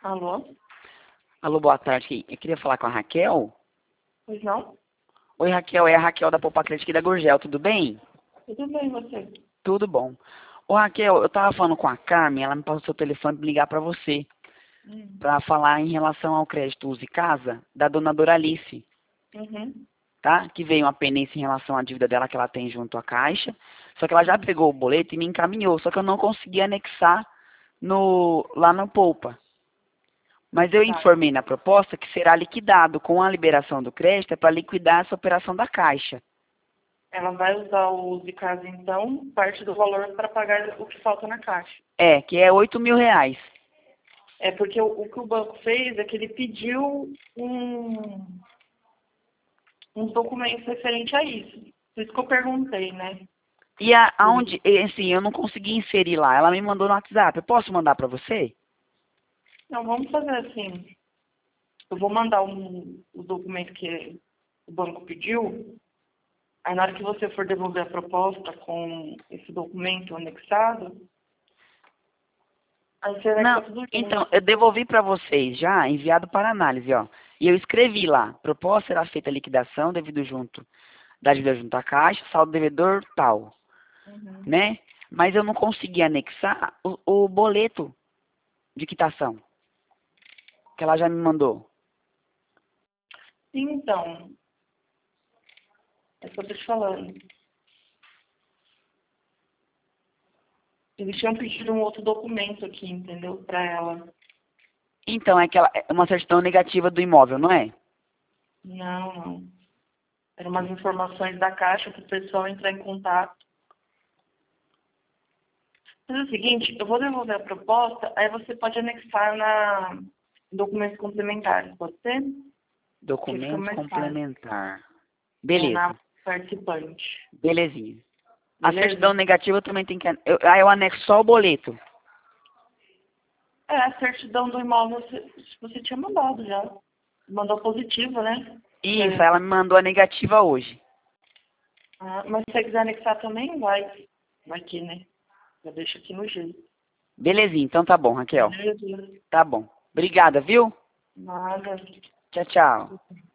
Alô? Alô, boa tarde. Eu queria falar com a Raquel. Pois não? Oi, Raquel. É a Raquel da Poupa Crédito aqui da Gurgel. Tudo bem? Tudo bem, você? Tudo bom. Ô, Raquel, eu tava falando com a Carmen. Ela me passou seu telefone pra ligar pra você. Hum. Pra falar em relação ao crédito Use Casa da dona Doralice, Uhum. tá? Que veio uma pendência em relação à dívida dela que ela tem junto à Caixa. Só que ela já pegou o boleto e me encaminhou. Só que eu não consegui anexar lá no Poupa. Mas eu Tá. informei na proposta que será liquidado com a liberação do crédito para liquidar essa operação da Caixa. Ela vai usar o Uso de Casa, então, parte do valor para pagar o que falta na caixa. É, que é R$ 8.000. É porque o que o banco fez é que ele pediu uns documentos referentes a isso. Por isso que eu perguntei, né? E aonde, assim, eu não consegui inserir lá. Ela me mandou no WhatsApp. Eu posso mandar para você? Não, vamos fazer assim. Eu vou mandar o documento que o banco pediu. Aí na hora que você for devolver a proposta com esse documento anexado, aí você vai Não. ficar tudo Então, junto. eu devolvi para vocês já, enviado para análise, ó. E eu escrevi lá. Proposta será feita a liquidação devido junto da dívida junto à Caixa, saldo devedor tal, Uhum. né? Mas eu não consegui anexar o boleto de quitação que ela já me mandou. Então, é o que eu tô te falando. Eles tinham pedido um outro documento aqui, entendeu? Pra ela. Então, é uma certidão negativa do imóvel, não é? Não, não. Eram umas informações da Caixa para o pessoal entrar em contato. Mas é o seguinte, eu vou devolver a proposta, aí você pode anexar na documentos complementares, pode ser? Que fica Documento mais fácil. complementar. É, na Beleza, participante. belezinha. A certidão Beleza? negativa eu também tem que. Eu anexo só o boleto. É, a certidão do imóvel você tinha mandado já. Mandou positivo, né? Isso, ela me mandou a negativa hoje. Mas se você quiser anexar também, vai. Vai aqui, né? Já deixa aqui no jeito. Belezinha, então tá bom, Raquel. Beleza? Tá bom. Obrigada, viu? Nada. Tchau, tchau.